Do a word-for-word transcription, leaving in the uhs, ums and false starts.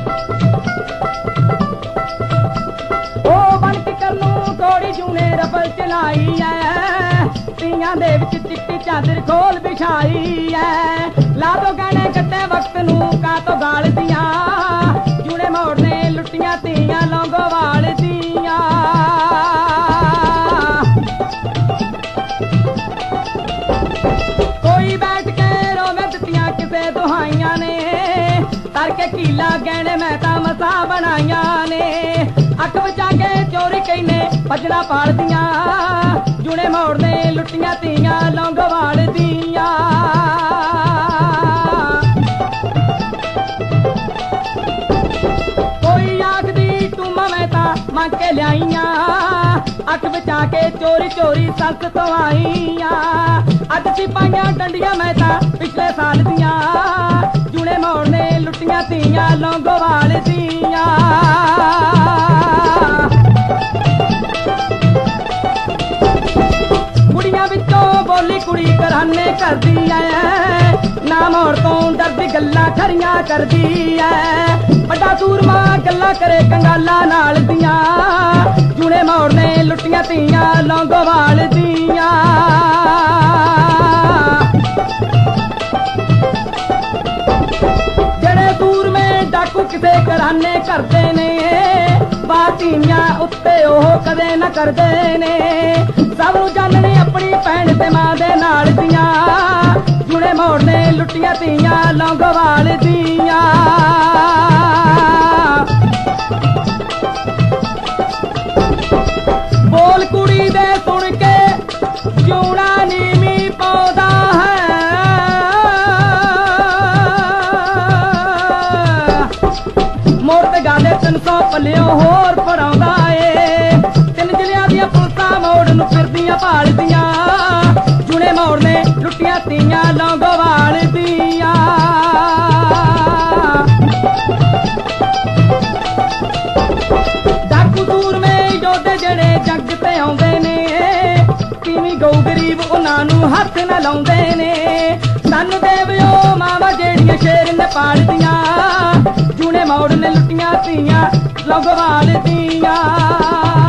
रफल चलाई है तियां दे विच चिट्टी चादर खोल बिछाई है ला दो गहने कट्टे वक्त नू का तो गाल दियां जुड़े मोड़ने लुटियां तियां लौंगोवाल दियां कोई बैठ के रोवे दित्तियां किसे दुहाइयां ने तरके कीला गहने मैं तां मसा बनाइयां ने अख बचा के चोरी कहने भजना पाल दियां जुड़े मोड़ने लुटियां तियां लौंगोवाल दियां कोई आखदी टूमा मैं तां मंग के लियाइयां अख बचा के चोरी चोरी सस तो आईयां अज सिपाहियां डंडियां मैं तां पिछले साल दियां जुड़े मोड़ने लुटियां तियां लौंगोवाल दियां बोली कुड़ी कराने कर दी है ना मोड़ तो डरदी गल्ला खरियां कर दी है बड़ा सूरमा गल्ला करे कंगाला नाल दियां जुड़े मोड़ने लुटियां तियां लौंगोवाल दियां जड़े दूर में डाकू किसे कराने करते ने बातियां उत्ते ओह कदे न करदे ने सब नूं जानने अपनी भैन ते मां दे नाल दियां जुड़े मोड़ने लुटियां तियां लौंगोवाल दियां बोल कुड़ी दे सुन के जूना नीवी पौधा है मोड़ ते गाले तीन सौ पल्लियों होर पराउंदा ए तीन जिलियां दियां पुलसां मोड़ नूं फिरदियां भालदियां जुड़े मोड़ने लुटियां तियां लौंगोवाल दियां डाकू दूर में योधे जड़े जग ते आउंदे ने तीवी गऊ गरीब उन्हां नूं हथ न लाउंदे ने सन देविओ मावा जेड़ियां शेर ने पालदियां जुड़े मोड़ने लुटियां तियां लौंगोवाल दियां